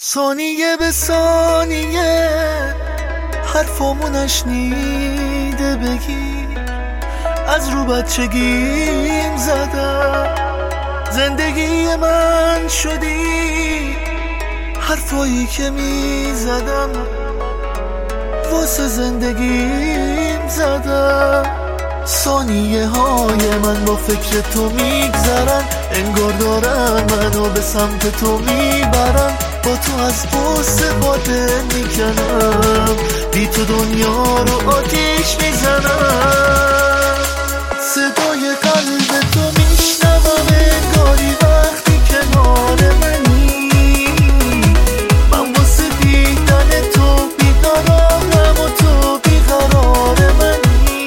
ثانیه به ثانیه حرفامو نشنیده بگیر، از رو بچگیم زدم زندگی من شدی، حرفایی که میزدم واسه زندگیم زدم. ثانیه های من با فکر تو میگذرن، انگار دارن منو به سمت تو میبرن. با تو از قصه باطل میکنم، بی تو دنیا رو آتیش میزنم. صدای قلب تو میشنوم انگاری وقتی کنار منی، من واسه دیدن تو بیقرارم و تو بیقرار منی.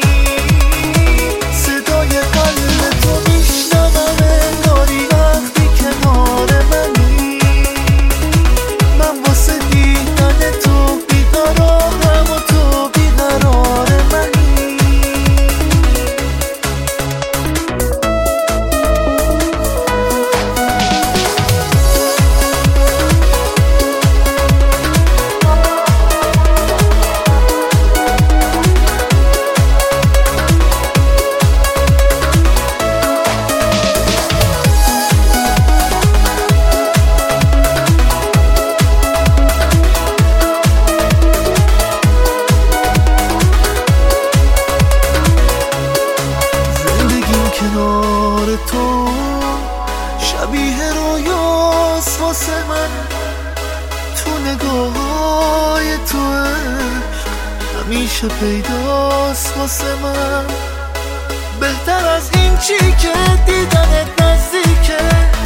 صدای قلب تو میشنوم انگاری وقتی کنار منی، من واسه دیدن تو بیقرارم و تو بیقرار منی. کنار تو شبیه رویاست واسه من، تو نگاه‌های تو عشق همیشه پیداست واسه من. بهتر از این چی که دیدنت نزدیکه،